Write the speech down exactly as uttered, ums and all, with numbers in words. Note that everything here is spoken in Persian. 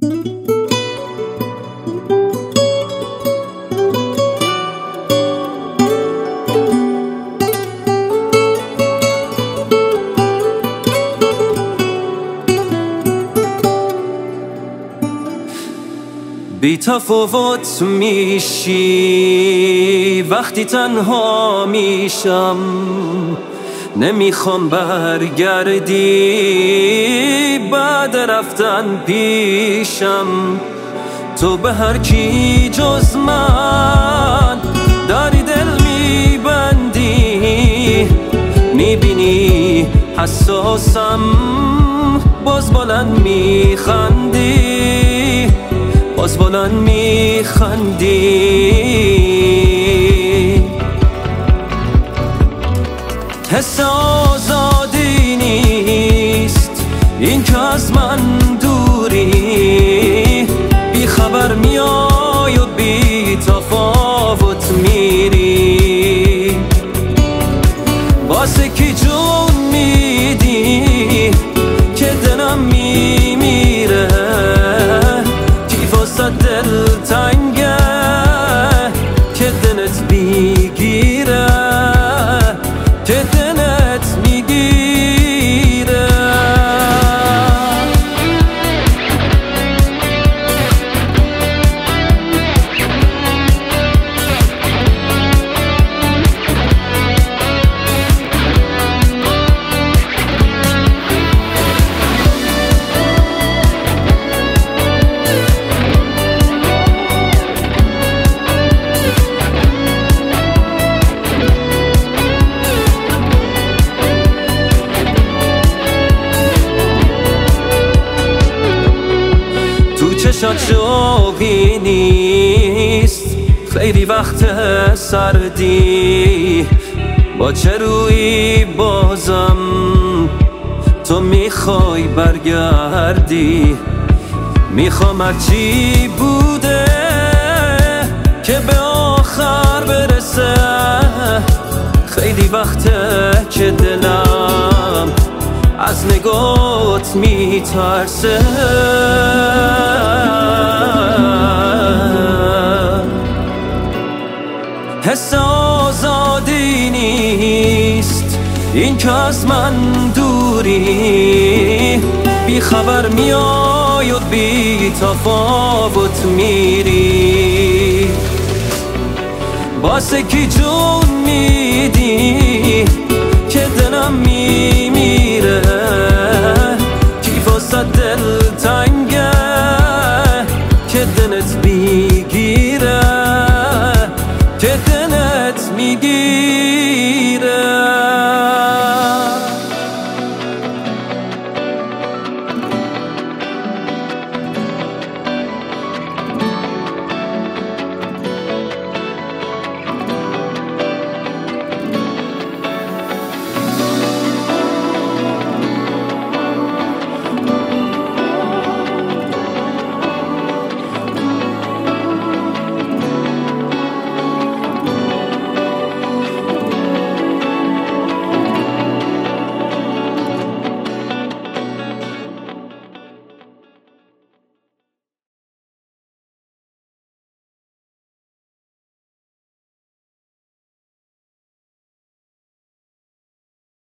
بی تفاوت میشی وقتی تنها میشم، نمیخوام برگردی بعد رفتن پیشم. تو به هر کی جز من داری دل میبندی، میبینی حساسم باز بلند میخندی، باز بلند میخندی. حس آزادی نیست این که از من دوری، بی خبر میای و بی تفاوت میری. واسه کی جون میدی که دلم میمیره، دل تنگه که دلت میگیره، که دلت میگیره. چشات شوقی نیست، خیلی وقت سردی، با چه روی بازم تو میخوای برگردی. میخوام هرچی بوده که به آخر برسه، خیلی وقته که دلم از نگات میترسه. حس آزادی نیست این که از من دوری، بی خبر میای و بی تفاوت میری. واسه کی جون میدی که دلم میمیره،